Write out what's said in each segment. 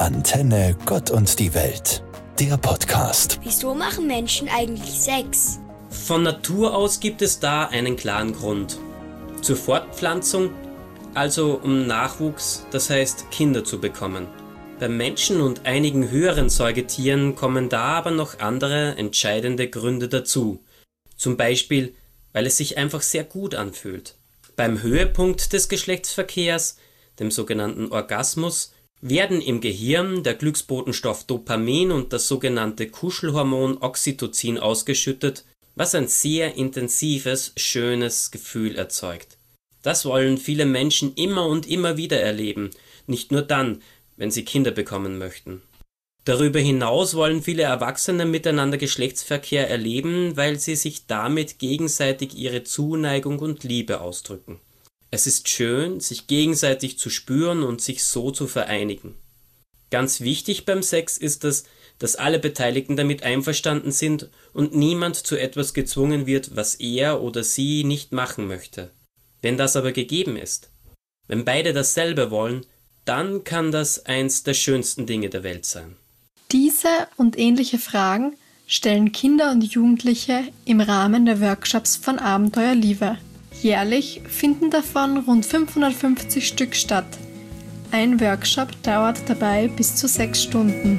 Antenne Gott und die Welt, der Podcast. Wieso machen Menschen eigentlich Sex? Von Natur aus gibt es da einen klaren Grund. Zur Fortpflanzung, also um Nachwuchs, das heißt Kinder zu bekommen. Beim Menschen und einigen höheren Säugetieren kommen da aber noch andere entscheidende Gründe dazu. Zum Beispiel, weil es sich einfach sehr gut anfühlt. Beim Höhepunkt des Geschlechtsverkehrs, dem sogenannten Orgasmus, werden im Gehirn der Glücksbotenstoff Dopamin und das sogenannte Kuschelhormon Oxytocin ausgeschüttet, was ein sehr intensives, schönes Gefühl erzeugt. Das wollen viele Menschen immer und immer wieder erleben, nicht nur dann, wenn sie Kinder bekommen möchten. Darüber hinaus wollen viele Erwachsene miteinander Geschlechtsverkehr erleben, weil sie sich damit gegenseitig ihre Zuneigung und Liebe ausdrücken. Es ist schön, sich gegenseitig zu spüren und sich so zu vereinigen. Ganz wichtig beim Sex ist es, dass alle Beteiligten damit einverstanden sind und niemand zu etwas gezwungen wird, was er oder sie nicht machen möchte. Wenn das aber gegeben ist, wenn beide dasselbe wollen, dann kann das eins der schönsten Dinge der Welt sein. Diese und ähnliche Fragen stellen Kinder und Jugendliche im Rahmen der Workshops von Abenteuer Liebe. Jährlich finden davon rund 550 Stück statt. Ein Workshop dauert dabei bis zu 6 Stunden.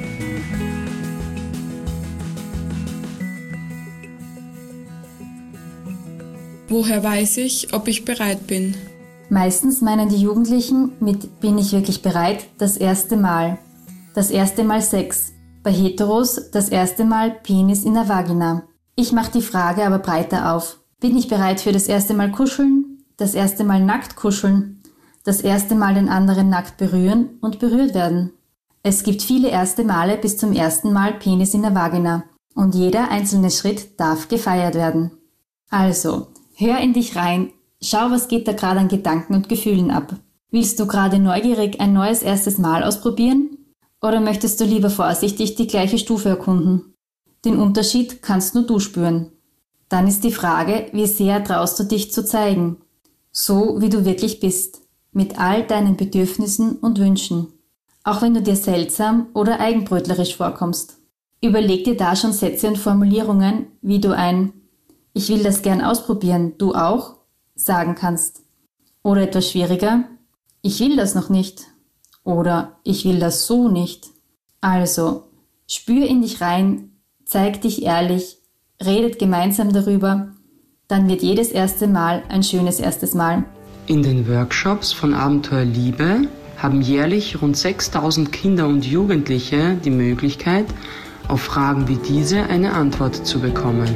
Woher weiß ich, ob ich bereit bin? Meistens meinen die Jugendlichen mit "bin ich wirklich bereit" das erste Mal. Das erste Mal Sex. Bei Heteros das erste Mal Penis in der Vagina. Ich mache die Frage aber breiter auf. Bin ich bereit für das erste Mal kuscheln, das erste Mal nackt kuscheln, das erste Mal den anderen nackt berühren und berührt werden? Es gibt viele erste Male bis zum ersten Mal Penis in der Vagina und jeder einzelne Schritt darf gefeiert werden. Also, hör in dich rein, schau, was geht da gerade an Gedanken und Gefühlen ab. Willst du gerade neugierig ein neues erstes Mal ausprobieren? Oder möchtest du lieber vorsichtig die gleiche Stufe erkunden? Den Unterschied kannst nur du spüren. Dann ist die Frage, wie sehr traust du dich zu zeigen? So, wie du wirklich bist. Mit all deinen Bedürfnissen und Wünschen. Auch wenn du dir seltsam oder eigenbrötlerisch vorkommst. Überleg dir da schon Sätze und Formulierungen, wie du ein "Ich will das gern ausprobieren, du auch?" sagen kannst. Oder etwas schwieriger: "Ich will das noch nicht." Oder "Ich will das so nicht." Also, spür in dich rein, zeig dich ehrlich, redet gemeinsam darüber, dann wird jedes erste Mal ein schönes erstes Mal. In den Workshops von Abenteuer Liebe haben jährlich rund 6000 Kinder und Jugendliche die Möglichkeit, auf Fragen wie diese eine Antwort zu bekommen.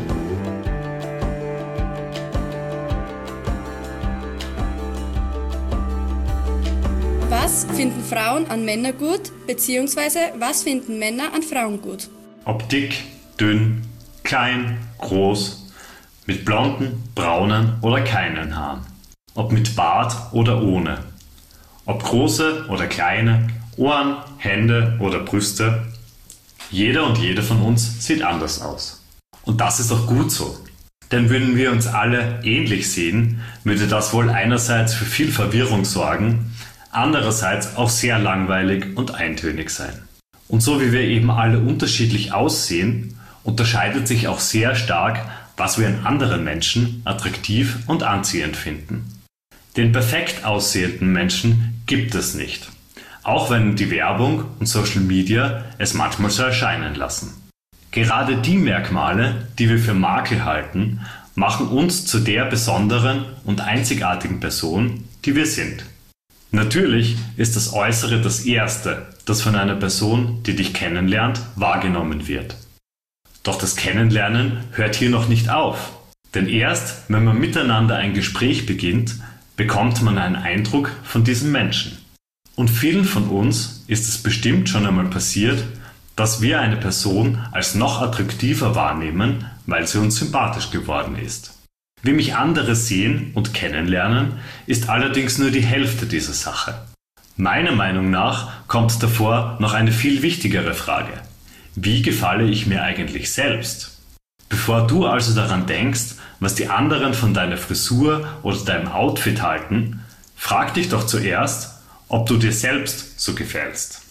Was finden Frauen an Männern gut, beziehungsweise was finden Männer an Frauen gut? Ob dick, dünn, klein, groß, mit blonden, braunen oder keinen Haaren. Ob mit Bart oder ohne. Ob große oder kleine, Ohren, Hände oder Brüste. Jeder und jede von uns sieht anders aus. Und das ist auch gut so. Denn würden wir uns alle ähnlich sehen, würde das wohl einerseits für viel Verwirrung sorgen, andererseits auch sehr langweilig und eintönig sein. Und so wie wir eben alle unterschiedlich aussehen, unterscheidet sich auch sehr stark, was wir in anderen Menschen attraktiv und anziehend finden. Den perfekt aussehenden Menschen gibt es nicht, auch wenn die Werbung und Social Media es manchmal so erscheinen lassen. Gerade die Merkmale, die wir für Makel halten, machen uns zu der besonderen und einzigartigen Person, die wir sind. Natürlich ist das Äußere das Erste, das von einer Person, die dich kennenlernt, wahrgenommen wird. Doch das Kennenlernen hört hier noch nicht auf. Denn erst, wenn man miteinander ein Gespräch beginnt, bekommt man einen Eindruck von diesem Menschen. Und vielen von uns ist es bestimmt schon einmal passiert, dass wir eine Person als noch attraktiver wahrnehmen, weil sie uns sympathisch geworden ist. Wie mich andere sehen und kennenlernen, ist allerdings nur die Hälfte dieser Sache. Meiner Meinung nach kommt davor noch eine viel wichtigere Frage. Wie gefalle ich mir eigentlich selbst? Bevor du also daran denkst, was die anderen von deiner Frisur oder deinem Outfit halten, frag dich doch zuerst, ob du dir selbst so gefällst.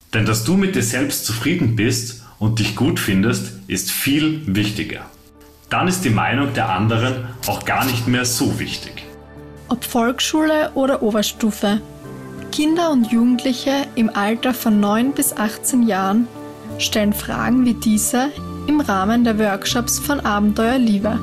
Denn dass du mit dir selbst zufrieden bist und dich gut findest, ist viel wichtiger. Dann ist die Meinung der anderen auch gar nicht mehr so wichtig. Ob Volksschule oder Oberstufe. Kinder und Jugendliche im Alter von 9 bis 18 Jahren stellen Fragen wie diese im Rahmen der Workshops von Abenteuer Liebe.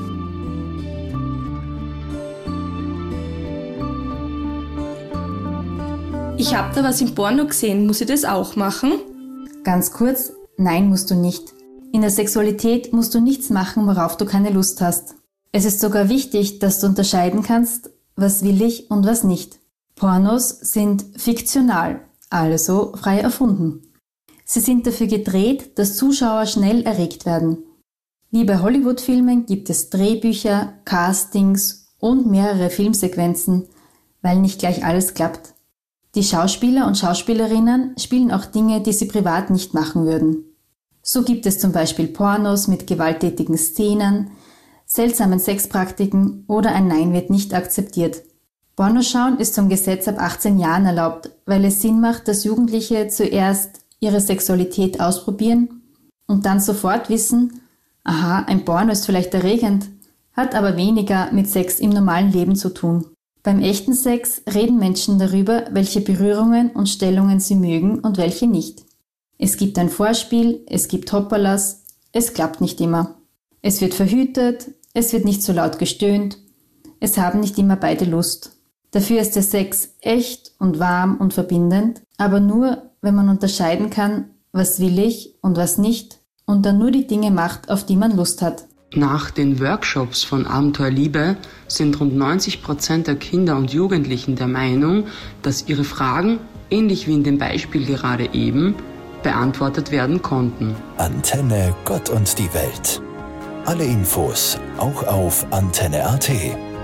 Ich habe da was im Porno gesehen, muss ich das auch machen? Ganz kurz, nein, musst du nicht. In der Sexualität musst du nichts machen, worauf du keine Lust hast. Es ist sogar wichtig, dass du unterscheiden kannst, was will ich und was nicht. Pornos sind fiktional, also frei erfunden. Sie sind dafür gedreht, dass Zuschauer schnell erregt werden. Wie bei Hollywood-Filmen gibt es Drehbücher, Castings und mehrere Filmsequenzen, weil nicht gleich alles klappt. Die Schauspieler und Schauspielerinnen spielen auch Dinge, die sie privat nicht machen würden. So gibt es zum Beispiel Pornos mit gewalttätigen Szenen, seltsamen Sexpraktiken oder ein Nein wird nicht akzeptiert. Pornoschauen ist zum Gesetz ab 18 Jahren erlaubt, weil es Sinn macht, dass Jugendliche zuerst ihre Sexualität ausprobieren und dann sofort wissen, aha, ein Porno ist vielleicht erregend, hat aber weniger mit Sex im normalen Leben zu tun. Beim echten Sex reden Menschen darüber, welche Berührungen und Stellungen sie mögen und welche nicht. Es gibt ein Vorspiel, es gibt Hoppalas, es klappt nicht immer. Es wird verhütet, es wird nicht so laut gestöhnt, es haben nicht immer beide Lust. Dafür ist der Sex echt und warm und verbindend, aber nur, wenn man unterscheiden kann, was will ich und was nicht und dann nur die Dinge macht, auf die man Lust hat. Nach den Workshops von Abenteuer Liebe sind rund 90% der Kinder und Jugendlichen der Meinung, dass ihre Fragen, ähnlich wie in dem Beispiel gerade eben, beantwortet werden konnten. Antenne Gott und die Welt. Alle Infos auch auf antenne.at.